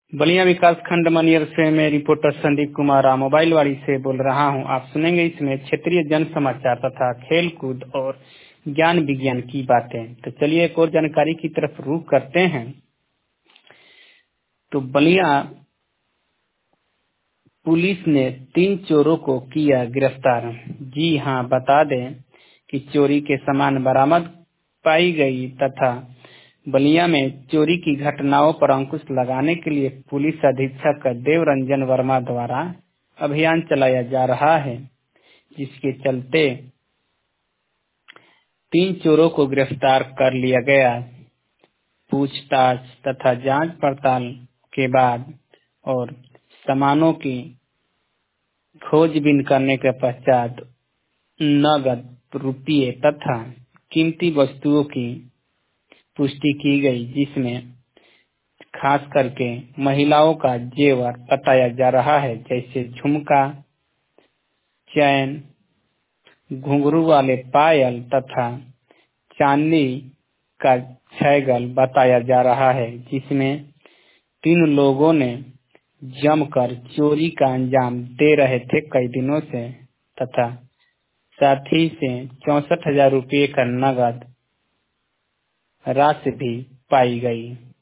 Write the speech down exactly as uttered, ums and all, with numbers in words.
बलिया विकास खंड मनियर से मैं रिपोर्टर संदीप कुमार मोबाइलवाड़ी से बोल रहा हूं। आप सुनेंगे इसमें क्षेत्रीय जन समाचार तथा खेल कूद और ज्ञान विज्ञान की बातें। तो चलिए एक और जानकारी की तरफ रुख करते हैं। तो बलिया पुलिस ने तीन चोरों को किया गिरफ्तार। जी हां, बता दें कि चोरी के सामान बरामद पाई गई तथा बलिया में चोरी की घटनाओं पर अंकुश लगाने के लिए पुलिस अधीक्षक देवरंजन वर्मा द्वारा अभियान चलाया जा रहा है, जिसके चलते तीन चोरों को गिरफ्तार कर लिया गया। पूछताछ तथा जांच पड़ताल के बाद और सामानों की खोजबीन करने के पश्चात नगद रुपये तथा कीमती वस्तुओं की पुष्टि की गई, जिसमें खास करके महिलाओं का जेवर बताया जा रहा है, जैसे झुमका, चैन, घुंघरू वाले पायल तथा चांदी का छैगल बताया जा रहा है, जिसमें तीन लोगों ने जमकर चोरी का अंजाम दे रहे थे कई दिनों से तथा साथ ही से चौसठ हजार रुपये का नगद राशि भी पाई गई।